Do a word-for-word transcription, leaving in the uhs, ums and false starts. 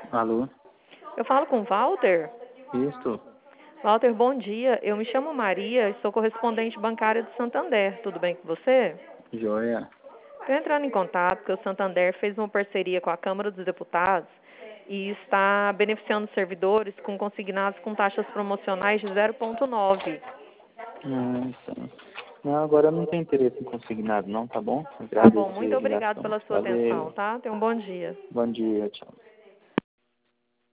Alô? Eu falo com o Walter. Isto? Walter, bom dia. Eu me chamo Maria, sou correspondente bancária do Santander. Tudo bem com você? Joia. Estou entrando em contato porque o Santander fez uma parceria com a Câmara dos Deputados e está beneficiando os servidores com consignados com taxas promocionais de zero vírgula nove. Ah, então. Não, agora eu não tenho interesse em consignado, não, tá bom? Tá bom, Agradeço aí muito a obrigado ligação. pela sua atenção, Valeu. tá? Tenha um bom dia. Bom dia, tchau.